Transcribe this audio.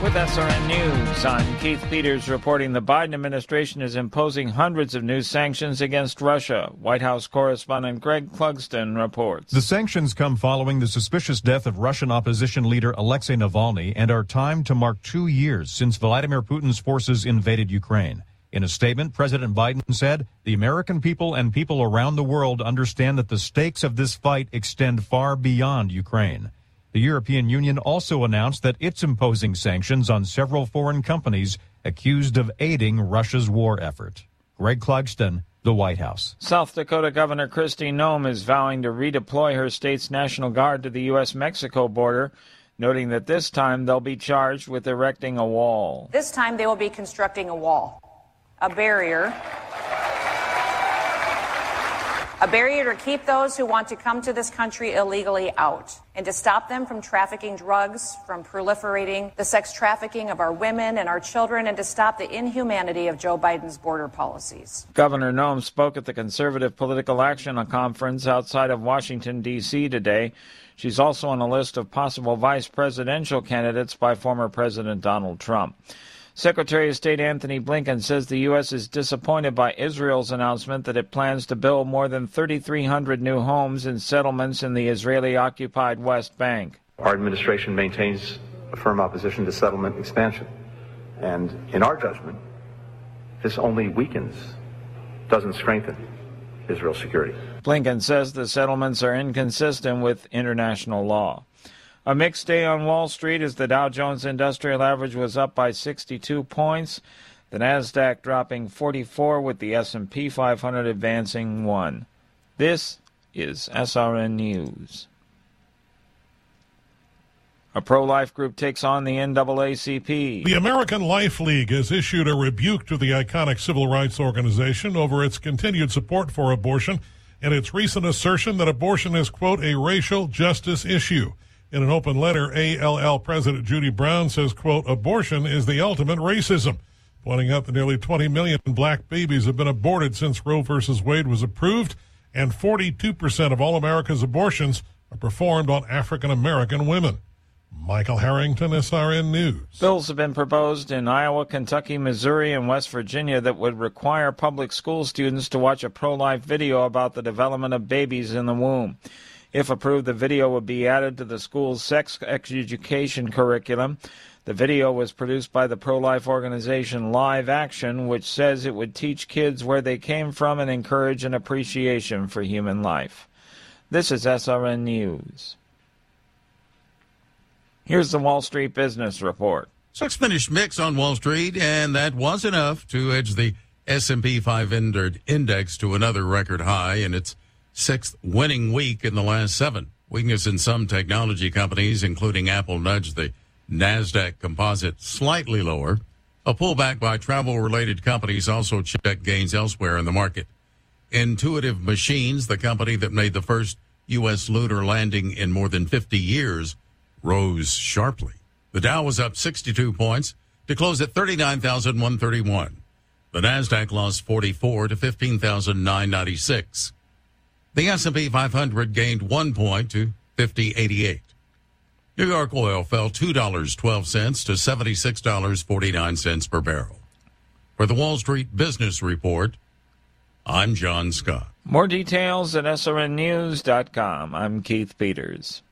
with SRN News. I'm Keith Peters reporting the Biden administration is imposing hundreds of new sanctions against Russia. White House correspondent Greg Clugston reports. The sanctions come following the suspicious death of Russian opposition leader Alexei Navalny and are timed to mark 2 years since Vladimir Putin's forces invaded Ukraine. In a statement, President Biden said, "The American people and people around the world understand that the stakes of this fight extend far beyond Ukraine." The European Union also announced that it's imposing sanctions on several foreign companies accused of aiding Russia's war effort. Greg Clugston, the White House. South Dakota Governor Kristi Noem is vowing to redeploy her state's National Guard to the U.S.-Mexico border, noting that this time they'll be charged with erecting a wall. This time they will be constructing a wall. A barrier to keep those who want to come to this country illegally out, and to stop them from trafficking drugs, from proliferating the sex trafficking of our women and our children, and to stop the inhumanity of Joe Biden's border policies. Governor Noem spoke at the Conservative Political Action Conference outside of Washington, D.C. today. She's also on a list of possible vice presidential candidates by former President Donald Trump. Secretary of State Antony Blinken says the U.S. is disappointed by Israel's announcement that it plans to build more than 3,300 new homes and settlements in the Israeli-occupied West Bank. Our administration maintains a firm opposition to settlement expansion. And in our judgment, this only weakens, doesn't strengthen Israel's security. Blinken says the settlements are inconsistent with international law. A mixed day on Wall Street as the Dow Jones Industrial Average was up by 62 points, the Nasdaq dropping 44 with the S&P 500 advancing 1. This is SRN News. A pro-life group takes on the NAACP. The American Life League has issued a rebuke to the iconic civil rights organization over its continued support for abortion and its recent assertion that abortion is, quote, a racial justice issue. In an open letter, ALL President Judy Brown says, quote, abortion is the ultimate racism, pointing out that nearly 20 million black babies have been aborted since Roe v. Wade was approved, and 42% of all America's abortions are performed on African-American women. Michael Harrington, SRN News. Bills have been proposed in Iowa, Kentucky, Missouri, and West Virginia that would require public school students to watch a pro-life video about the development of babies in the womb. If approved, the video would be added to the school's sex education curriculum. The video was produced by the pro-life organization Live Action, which says it would teach kids where they came from and encourage an appreciation for human life. This is SRN News. Here's the Wall Street Business Report. Stocks finished mixed on Wall Street, and that was enough to edge the S&P 500 index to another record high in its sixth winning week in the last 7. Weakness in some technology companies, including Apple, nudged the NASDAQ composite slightly lower. A pullback by travel-related companies also checked gains elsewhere in the market. Intuitive Machines, the company that made the first U.S. lunar landing in more than 50 years, rose sharply. The Dow was up 62 points to close at 39,131. The NASDAQ lost 44 to 15,996. The S&P 500 gained 1 point to 50.88. New York oil fell $2.12 to $76.49 per barrel. For the Wall Street Business Report, I'm John Scott. More details at srnnews.com. I'm Keith Peters.